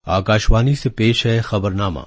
आकाशवाणी से पेश है खबरनामा।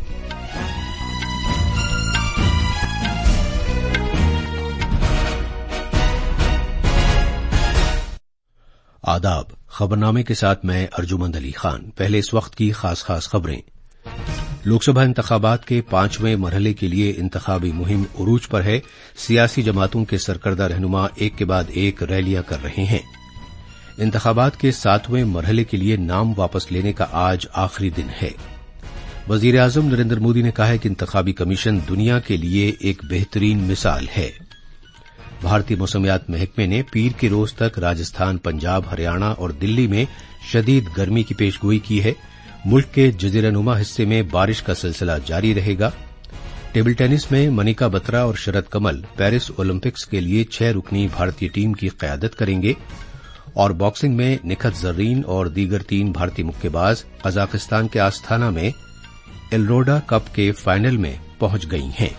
आदाब। खबरनामे के साथ मैं अर्जुमंद अली खान। पहले इस वक्त की खास खबरें। लोकसभा इंतखाबात के 5वें मरहले के लिए इंतखाबी मुहिम उरूज पर है। सियासी जमातों के सरकर्दा रहनुमा एक के बाद एक रैलियां कर रहे हैं। इंतखाबात के 7वें मरहले के लिए नाम वापस लेने का आज आखिरी दिन है। वजीर आजम नरेंद्र मोदी ने कहा है कि इंतखाबी कमीशन दुनिया के लिए एक बेहतरीन मिसाल है। भारतीय मौसमियात महकमे ने पीर के रोज तक राजस्थान, पंजाब, हरियाणा और दिल्ली में शदीद गर्मी की पेशगोई की है। मुल्क के जजीरानुमा हिस्से में बारिश का सिलसिला जारी रहेगा। टेबल टेनिस में मनिका बत्रा और शरद कमल पेरिस ओलंपिक्स के लिए 6 रुकनी भारतीय टीम की क़यादत करेंगे। और बॉक्सिंग में निखत जर्रीन और दीगर 3 भारतीय मुक्केबाज कजाकिस्तान के आस्थाना में एल्रोडा कप के फाइनल में पहुंच गई हैं।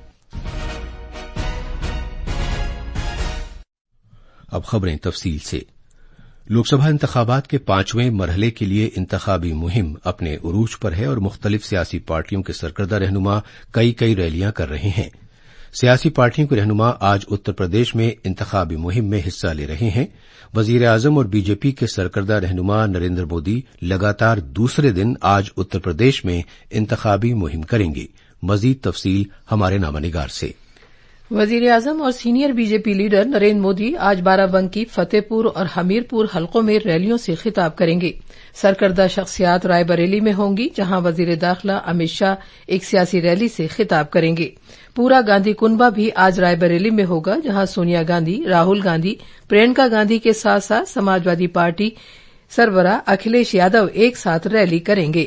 अब खबरें तफसील से। लोकसभा इंतखाबात के 5वें मरहले के लिए इंतखाबी मुहिम अपने उरूज पर है और मुख्तलिफ सियासी पार्टियों के सरकर्दा रहनुमा कई रैलियां कर रहे हैं। सियासी पार्टियों के रहनुमा आज उत्तर प्रदेश में इंतखाबी मुहिम में हिस्सा ले रहे हैं। वजीर आजम और बीजेपी के सरकर्दा रहनुमा नरेंद्र मोदी लगातार दूसरे दिन आज उत्तर प्रदेश में इंतखाबी मुहिम करेंगे। मजीद तफसील हमारे नामानिगार से। वजीर आजम और senior BJP leader Narendra Modi आज बाराबंकी, फतेहपुर और हमीरपुर हलकों में रैलियों से खिताब करेंगे। सरकर्दा शख्सियात रायबरेली में होंगी, जहां वजीर दाखिला अमित शाह एक सियासी रैली से खिताब करेंगे। पूरा गांधी कुनबा भी आज रायबरेली में होगा, जहां सोनिया गांधी, राहुल गांधी, प्रियंका गांधी के साथ साथ समाजवादी पार्टी सरबराह अखिलेश यादव एक साथ रैली करेंगे।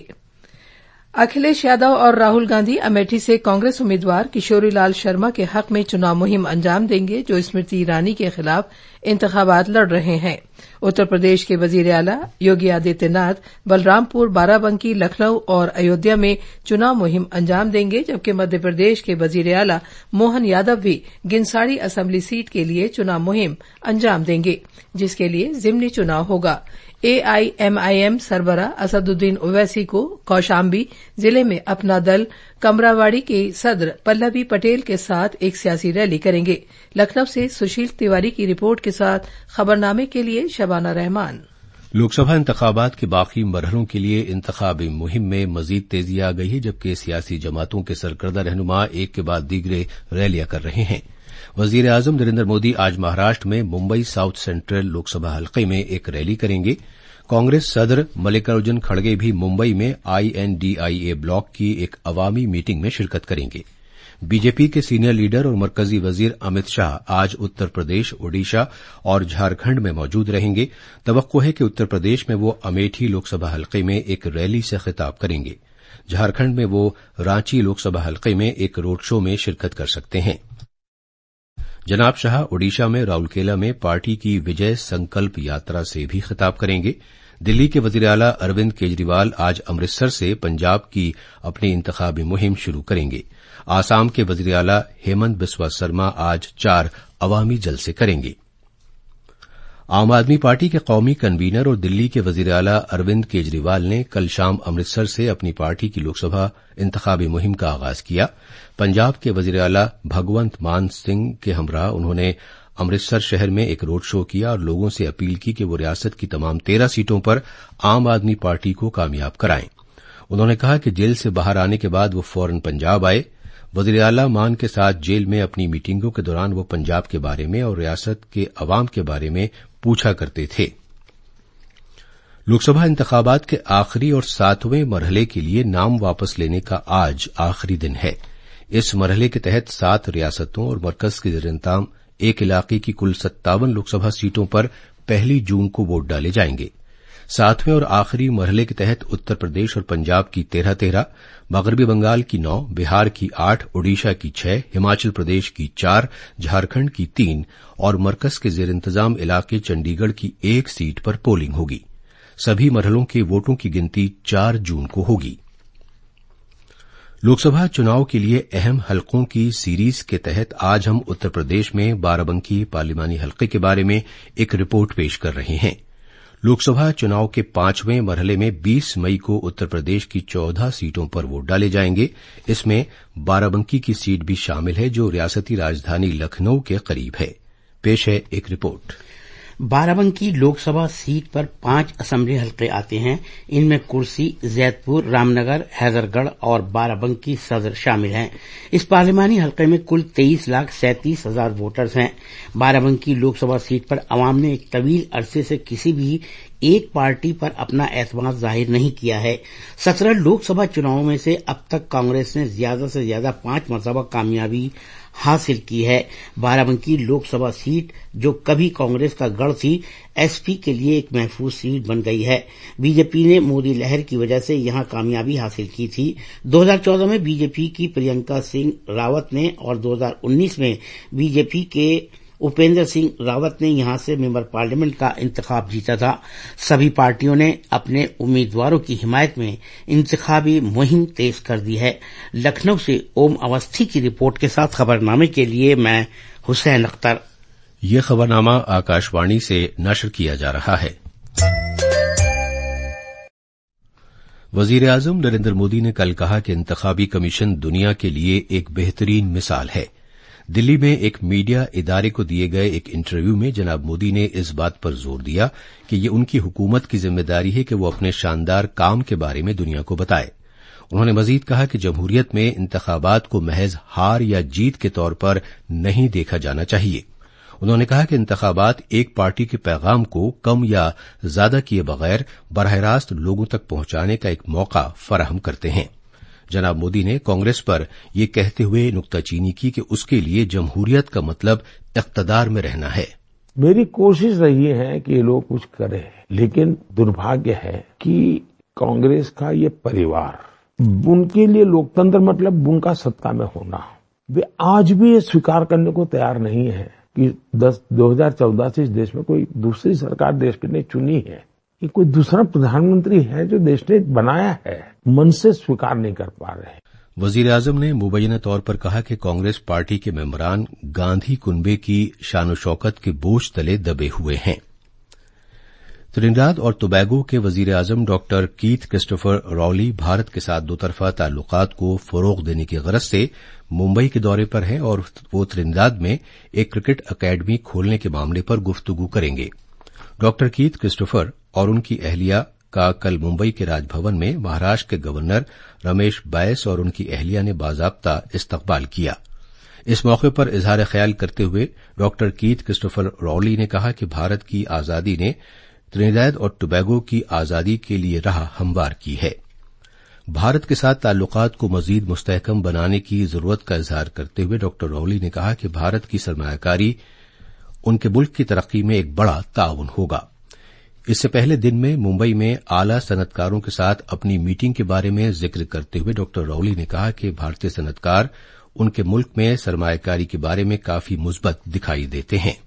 अखिलेश यादव और राहुल गांधी अमेठी से कांग्रेस उम्मीदवार किशोरीलाल शर्मा के हक में चुनाव मुहिम अंजाम देंगे, जो स्मृति ईरानी के खिलाफ इंतखाबात लड़ रहे हैं। उत्तर प्रदेश के वजीर आला योगी आदित्यनाथ बलरामपुर, बाराबंकी, लखनऊ और अयोध्या में चुनाव मुहिम अंजाम देंगे, जबकि मध्य प्रदेश के वजीर आला मोहन यादव भी गिनसाड़ी असेंबली सीट के लिए चुनाव मुहिम अंजाम देंगे, जिसके लिए जिमनी चुनाव होगा। एआईएमआईएम सरबराह असदुद्दीन ओवैसी को कौशाम्बी जिले में अपना दल कमरावाड़ी के सदर पल्लवी पटेल के साथ एक सियासी रैली करेंगे। लखनऊ से सुशील तिवारी की रिपोर्ट के साथ खबरनामे के लिए शबाना रहमान। लोकसभा इंतखाबात के बाकी मरहलों के लिए इंतखाबी मुहिम में मजीद तेजी आ गई है, जबकि सियासी जमातों के सरकर्दा रहनुमा एक के बाद दीगरे रैलियां कर रहे हैं। वजीर आजम नरेंद्र मोदी आज महाराष्ट्र में मुंबई साउथ सेंट्रल लोकसभा हल्के में एक रैली करेंगे। कांग्रेस सदर मल्लिकार्जुन खड़गे भी मुंबई में आईएनडीआईए ब्लॉक की एक अवामी मीटिंग में शिरकत करेंगे। बीजेपी के सीनियर लीडर और मरकजी वजीर अमित शाह आज उत्तर प्रदेश, ओडिशा और झारखंड में मौजूद रहेंगे। तवक्को है कि उत्तर प्रदेश में वो अमेठी लोकसभा हल्के में एक रैली से खिताब करेंगे। झारखंड में वो रांची लोकसभा हल्के में एक रोड शो में शिरकत कर सकते हैं। जनाब शाह ओडिशा में राउरकेला में पार्टी की विजय संकल्प यात्रा से भी खिताब करेंगे। दिल्ली के वजीर आला अरविंद केजरीवाल आज अमृतसर से पंजाब की अपनी इंतखाबी मुहिम शुरू करेंगे। आसाम के वजीर आला हेमंत बिस्वा शर्मा आज 4 अवामी जलसे करेंगे। आम आदमी पार्टी के कौमी कन्वीनर और दिल्ली के वजीर आला अरविंद केजरीवाल ने कल शाम अमृतसर से अपनी पार्टी की लोकसभा इंतखाबी मुहिम का आगाज किया। पंजाब के वजीर आला भगवंत मान सिंह के हमराह उन्होंने अमृतसर शहर में एक रोड शो किया और लोगों से अपील की कि वो रियासत की तमाम 13 सीटों पर आम आदमी पार्टी को कामयाब कराएं। उन्होंने कहा कि जेल से बाहर आने के बाद वो फौरन पंजाब आए। वजीर आला मान के साथ जेल में अपनी मीटिंगों के दौरान वो पंजाब के बारे में और रियासत के अवाम के बारे में पूछा करते थे। लोकसभा इंतखाबात के आखिरी और 7वें मरहले के लिए नाम वापस लेने का आज आखिरी दिन है। इस मरहले के तहत 7 रियासतों और मरकज के ज़ेर-ए-इंतज़ाम एक इलाके की कुल 57 लोकसभा सीटों पर 1 जून को वोट डाले जाएंगे। 7वें और आखिरी मरहले के तहत उत्तर प्रदेश और पंजाब की 13, मगरबी बंगाल की 9, बिहार की 8, ओडिशा की 6, हिमाचल प्रदेश की 4, झारखंड की 3 और मरकज के ज़ेर-ए-इंतज़ाम इलाके चंडीगढ़ की 1 सीट पर पोलिंग होगी। सभी मरहलों के वोटों की गिनती 4 जून को होगी। लोकसभा चुनाव के लिए अहम हलकों की सीरीज के तहत आज हम उत्तर प्रदेश में बाराबंकी पार्लिमानी हलके के बारे में एक रिपोर्ट पेश कर रहे हैं। लोकसभा चुनाव के 5वें मरहले में 20 मई को उत्तर प्रदेश की 14 सीटों पर वोट डाले जाएंगे। इसमें बाराबंकी की सीट भी शामिल है जो रियासती राजधानी लखनऊ के करीब है। पेश है एक रिपोर्ट। बाराबंकी लोकसभा सीट पर 5 असेंबली हलके आते हैं। इनमें कुर्सी, जैदपुर, रामनगर, हैदरगढ़ और बाराबंकी सदर शामिल हैं। इस पार्लिमानी हलके में कुल 23,37,000 वोटर्स हैं। बाराबंकी लोकसभा सीट पर अवाम ने एक तवील अरसे से किसी भी एक पार्टी पर अपना एतमाद जाहिर नहीं किया है। 17 लोकसभा चुनावों में से अब तक कांग्रेस ने ज्यादा से ज्यादा 5 मरतबा कामयाबी हासिल की है। बाराबंकी लोकसभा सीट जो कभी कांग्रेस का गढ़ थी, एसपी के लिए एक महफूज सीट बन गई है। बीजेपी ने मोदी लहर की वजह से यहां कामयाबी हासिल की थी। 2014 में बीजेपी की प्रियंका सिंह रावत ने और 2019 में बीजेपी के उपेंद्र सिंह रावत ने यहां से मेंबर पार्लियामेंट का इंतखाब जीता था। सभी पार्टियों ने अपने उम्मीदवारों की हिमायत में इंतखाबी मुहिम तेज कर दी है। लखनऊ से ओम अवस्थी की रिपोर्ट के साथ खबरनामे के लिए मैं हुसैन अख्तर। यह खबरनामा आकाशवाणी से नशर किया जा रहा है। वजीर आजम नरेंद्र मोदी ने कल कहा कि इंतखाबी कमीशन दुनिया के लिए एक बेहतरीन मिसाल है। दिल्ली में एक मीडिया इदारे को दिए गए एक इंटरव्यू में जनाब मोदी ने इस बात पर जोर दिया कि ये उनकी हुकूमत की जिम्मेदारी है कि वो अपने शानदार काम के बारे में दुनिया को बताए। उन्होंने मजीद कहा कि जमहूरियत में इंतखाबात को महज हार या जीत के तौर पर नहीं देखा जाना चाहिए। उन्होंने कहा कि इंतखाबात एक पार्टी के पैगाम को कम या ज्यादा किए बगैर बराह रास्त लोगों तक पहुंचाने का एक मौका फराहम करते हैं। जनाब मोदी ने कांग्रेस पर यह कहते हुए नुक्ताचीनी की कि उसके लिए जमहूरियत का मतलब इख्तदार में रहना है। मेरी कोशिश रही है कि ये लोग कुछ करें, लेकिन दुर्भाग्य है कि कांग्रेस का ये परिवार, उनके लिए लोकतंत्र मतलब उनका सत्ता में होना, वे आज भी ये स्वीकार करने को तैयार नहीं है कि 2014 से इस देश में कोई दूसरी सरकार देश ने चुनी है, कि कोई दूसरा प्रधानमंत्री है जो देश ने बनाया है, मन से स्वीकार नहीं कर पा रहे हैं। वजीर आजम ने मुबैना तौर पर कहा कि कांग्रेस पार्टी के मेंबरान गांधी कुनबे की शान शौकत के बोझ तले दबे हुए हैं। त्रिनिदाद और टोबैगो के वजीर आजम doctor Keith Christopher Rowley Bharat के साथ दोतरफा ताल्लुकात को फरोग देने की गरज से मुंबई के दौरे पर हैं और वो त्रिनिदाद में एक क्रिकेट अकादमी खोलने के मामले पर गुफ्तगू करेंगे। डॉक्टर कीथ क्रिस्टोफर और उनकी अहलिया का कल मुंबई के राजभवन में महाराष्ट्र के गवर्नर रमेश बैस और उनकी अहलिया ने बाजाब्ता इस्तकबाल किया। इस मौके पर इजहार ख्याल करते हुए डॉक्टर कीथ क्रिस्टोफर रॉली ने कहा कि भारत की आजादी ने त्रिनिदाद और टोबैगो की आजादी के लिए राह हमवार की है। भारत के साथ ताल्लुकात को मजीद मुस्तहकम बनाने की जरूरत का इजहार करते हुए डॉक्टर रॉली ने कहा कि भारत की सरमायाकारी उनके मुल्क की तरक्की में एक बड़ा ताउन होगा। इससे पहले दिन में मुंबई में आला सनतकारों के साथ अपनी मीटिंग के बारे में जिक्र करते हुए डॉक्टर रॉली ने कहा कि भारतीय सनतकार उनके मुल्क में सरमायाकारी के बारे में काफी मुस्बत दिखाई देते हैं।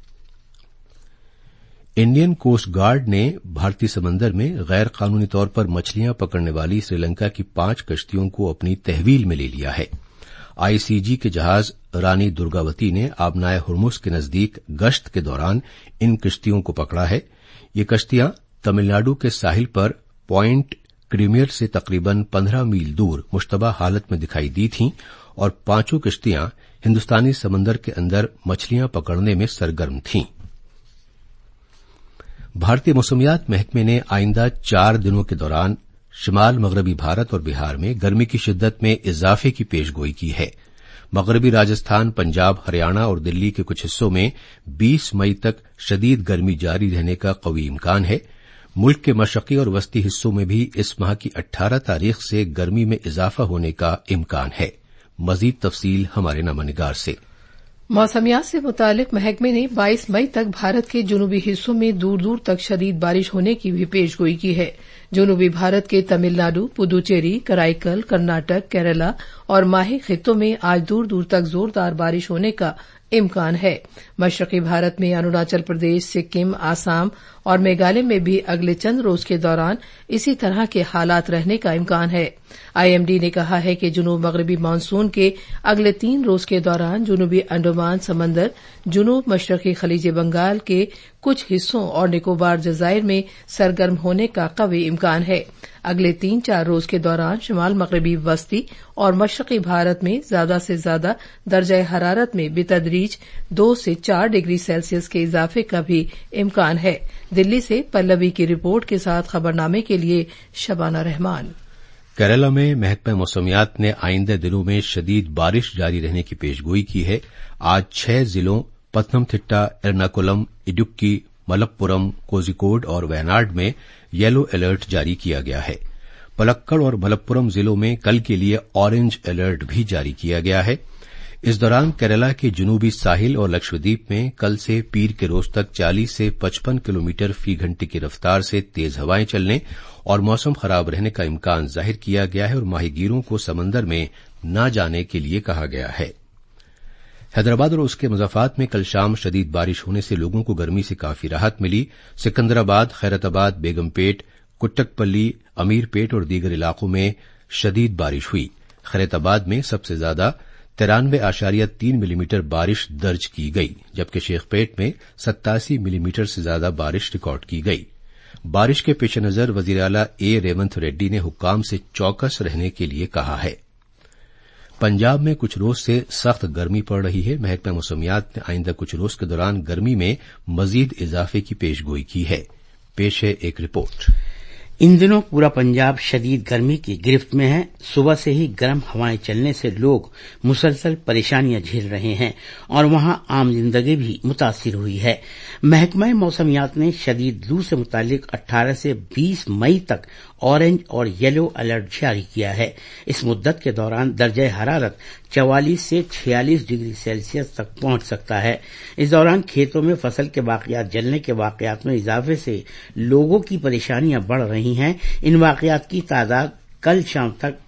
इंडियन कोस्ट गार्ड ने भारतीय समंदर में गैर कानूनी तौर पर मछलियां पकड़ने वाली श्रीलंका की 5 कश्तियों को अपनी तहवील में ले लिया है। आईसीजी के जहाज रानी दुर्गावती ने आबनाए हुर्मुज के नजदीक गश्त के दौरान इन कश्तियों को पकड़ा है। ये कश्तियां तमिलनाडु के साहिल पर पॉइंट क्रीमियर से तकरीबन 15 मील दूर मुश्तबा हालत में दिखाई दी थीं और 5 कश्तियां हिंदुस्तानी समंदर के अंदर मछलियां पकड़ने में सरगर्म थीं। भारतीय मौसमियात महकमे ने आइंदा 4 दिनों के दौरान शिमाल मगरबी भारत और बिहार में गर्मी की शिद्दत में इजाफे की पेशगोई की है। मगरबी राजस्थान, पंजाब, हरियाणा और दिल्ली के कुछ हिस्सों में 20 मई तक शदीद गर्मी जारी रहने का कवी इम्कान है। मुल्क के मशरकी और वस्ती हिस्सों में भी इस माह की 18 तारीख से गर्मी में इजाफा होने का इम्कान है। मजीद तफसील हमारे नामानिगार से। मौसमियात से मुतालिक महकमे ने 22 मई तक भारत के जुनूबी हिस्सों में दूर दूर तक शदीद बारिश होने की भी पेशगोई की है। जुनूबी भारत के तमिलनाडु, पुदुचेरी, कराईकल, कर्नाटक, केरला और माही खित्तों में आज दूर दूर तक जोरदार बारिश होने का इम्कान है। मशरकी भारत में अरुणाचल प्रदेश, सिक्किम, आसाम और मेघालय में भी अगले चंद रोज के दौरान इसी तरह के हालात रहने का इम्कान है। आईएमडी ने कहा है कि जुनूब मगरबी मानसून के अगले 3 रोज के दौरान जुनूबी अंडमान समंदर, जुनूब मशरकी खलीज बंगाल के कुछ हिस्सों और निकोबार जजायर में सरगर्म होने का कवी इम्कान है। अगले 3-4 रोज के दौरान शुमाल मगरबी वस्ती और मशरकी भारत में ज्यादा से ज्यादा दर्जा हरारत में बेतदरीज 2 से 4 डिग्री सेल्सियस के इजाफे का भी इम्कान है। दिल्ली से पल्लवी की रिपोर्ट के साथ खबरनामे के लिए शबाना रहमान। केरला में महकमा मौसमियात ने आइंदे दिनों में शदीद बारिश जारी रहने की पेशगोई की है। आज 6 जिलों पथनमथिट्टा, एर्नाकुलम, इडुक्की, मलप्पुरम, कोझिकोड और वयनाड में येलो अलर्ट जारी किया गया है। पलक्कड़ और मलप्पुरम जिलों में कल के लिए ऑरेंज अलर्ट भी जारी किया गया है। इस दौरान केरला के जुनूबी साहिल और लक्षद्वीप में कल से पीर के रोज तक 40 से 55 किलोमीटर फी घंटे की रफ्तार से तेज हवाएं चलने और मौसम खराब रहने का इम्कान जाहिर किया गया है और माहीगीरों को समंदर में न जाने के लिए कहा गया है। हैदराबाद और उसके मुज़ाफात में कल शाम शदीद बारिश होने से लोगों को गर्मी से काफी राहत मिली। सिकंदराबाद, खैरताबाद, बेगमपेट, कुट्टकपल्ली, अमीरपेट और दीगर इलाकों में शदीद बारिश हुई। खैरताबाद में सबसे ज्यादा 93.3 मिलीमीटर बारिश दर्ज की गई, जबकि शेखपेट में 87 मिलीमीटर से ज्यादा बारिश रिकॉर्ड की गई। बारिश के पेश नजर वजीर आला ए रेवंत रेड्डी ने हुक्काम से चौकस रहने के लिए कहा है। पंजाब में कुछ रोज से सख्त गर्मी पड़ रही है। महकमा मौसमियात ने आइंदा कुछ रोज के दौरान गर्मी में मजीद इजाफे की पेशगोई की है। पेश है एक रिपोर्ट। इन दिनों पूरा पंजाब शदीद गर्मी की गिरफ्त में है। सुबह से ही गर्म हवाएं चलने से लोग मुसलसल परेशानियां झेल रहे हैं और वहां आम जिंदगी भी मुतासिर हुई है। महकमा मौसमियात ने शदीद लू से मुतालिक 18 से 20 मई तक ऑरेंज और येलो अलर्ट जारी किया है। इस मुद्दत के दौरान दर्जा हरारत 44 से 46 डिग्री सेल्सियस तक पहुंच सकता है। इस दौरान खेतों में फसल के वाकयात जलने के वाकयात में इजाफे से लोगों की परेशानियां बढ़ रही हैं। इन वाकयात की तादाद कल शाम तक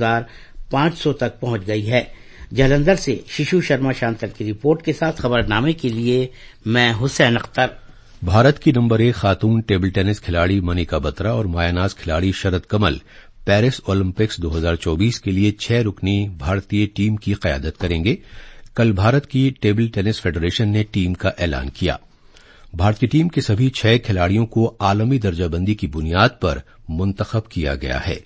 8,500 तक पहुंच गई है। जालंधर से शिशु शर्मा शांतल की रिपोर्ट के साथ खबरनामे के लिए मैं हुसैन अख्तर। भारत की नंबर 1 खातून टेबल टेनिस खिलाड़ी मनिका बत्रा और मायानाज खिलाड़ी शरद कमल पेरिस ओलंपिक्स 2024 के लिए 6 रुकनी भारतीय टीम की क़यादत करेंगे। कल भारत की टेबल टेनिस फेडरेशन ने टीम का ऐलान किया। भारतीय टीम के सभी 6 खिलाड़ियों को आलमी दर्जाबंदी की बुनियाद पर मुंतखब किया गया है।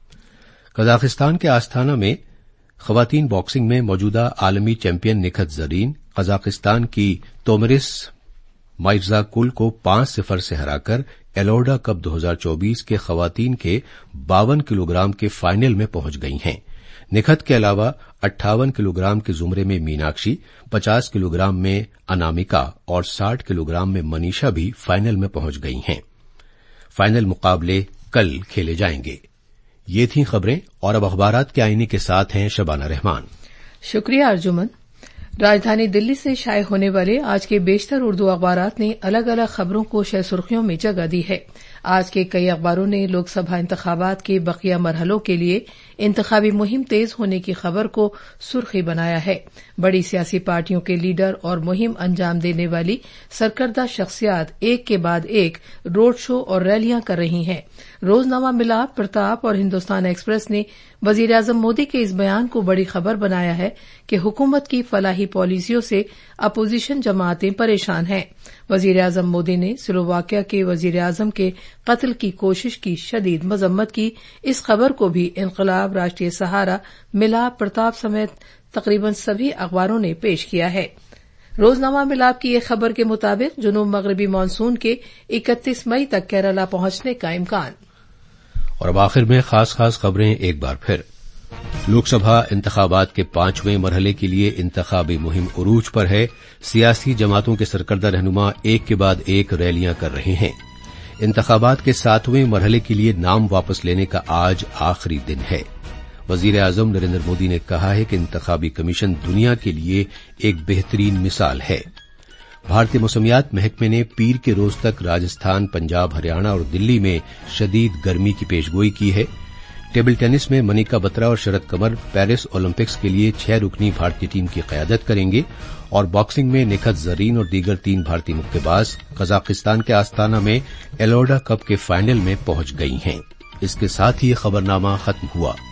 कजाकिस्तान के आस्थाना में खवातीन बॉक्सिंग में मौजूदा आलमी चैंपियन निखत जरीन कजाकिस्तान की तोमरिस माइर्जाकुल को 5-0 से हराकर एलोडा कप 2024 के खवातीन के 52 किलोग्राम के फाइनल में पहुंच गई हैं। निखत के अलावा 58 किलोग्राम के जुमरे में मीनाक्षी, 50 किलोग्राम में अनामिका और 60 किलोग्राम में मनीषा भी फाइनल में पहुंच गई हैं। फाइनल मुकाबले कल खेले जाएंगे। ये थीं खबरें और अब अखबारात के आईने के साथ हैं शबाना रहमान। शुक्रिया अर्जुमन। राजधानी दिल्ली से शाये होने वाले आज के बेशतर उर्दू अखबारात ने अलग अलग खबरों को शह सुर्खियों में जगह दी है। आज के कई अखबारों ने लोकसभा इंतखाबात के बकिया मरहलों के लिए इंतखाबी मुहिम तेज होने की खबर को सुर्खी बनाया है। बड़ी सियासी पार्टियों के लीडर और मुहिम अंजाम देने वाली सरकर्दा शख्सियात एक के बाद एक रोड शो और रैलियां कर रही हैं। रोजनामा मिलाप, प्रताप और हिंदुस्तान एक्सप्रेस ने वजीर आजम मोदी के इस बयान को बड़ी खबर बनाया है कि हुकूमत की फलाही पॉलिसियों से अपोजिशन जमातें परेशान हैं। वजीर आजम मोदी ने स्लोवाकिया के वजीर आजम के कत्ल की कोशिश की शदीद मजम्मत की। इस खबर को भी इनकलाब, राष्ट्रीय सहारा, मिलाप, प्रताप समेत तकरीबन सभी अखबारों ने पेश किया है। रोजनामा मिलाप की एक खबर के मुताबिक जुनूब मगरबी मानसून के 31 मई तक केरला पहुंचने का इम्कान। और अब आखिर में खास खबरें एक बार फिर। लोकसभा इंतखाबात के 5वें मरहले के लिए इंतखाबी मुहिम उरूज पर है। सियासी जमातों के सरकर्दा रहनुमा एक के बाद एक रैलियां कर रहे हैं। इंतखाबात के 7वें मरहले के लिए नाम वापस लेने का आज आखिरी दिन है। वजीर आजम नरेंद्र मोदी ने कहा है कि इंतखाबी कमीशन दुनिया के लिए एक बेहतरीन मिसाल है। भारतीय मौसमियात महकमे ने पीर के रोज तक राजस्थान, पंजाब, हरियाणा और दिल्ली में शदीद गर्मी की पेशगोई की है। टेबल टेनिस में मनिका बत्रा और शरद कमल पेरिस ओलंपिक्स के लिए 6 रुकनी भारतीय टीम की क़यादत करेंगे और बॉक्सिंग में निखत जरीन और दीगर 3 भारतीय मुक्केबाज कजाकिस्तान के आस्ताना में एलोडा कप के फाइनल में पहुंच गई हैं। इसके साथ ही खबरनामा खत्म हुआ।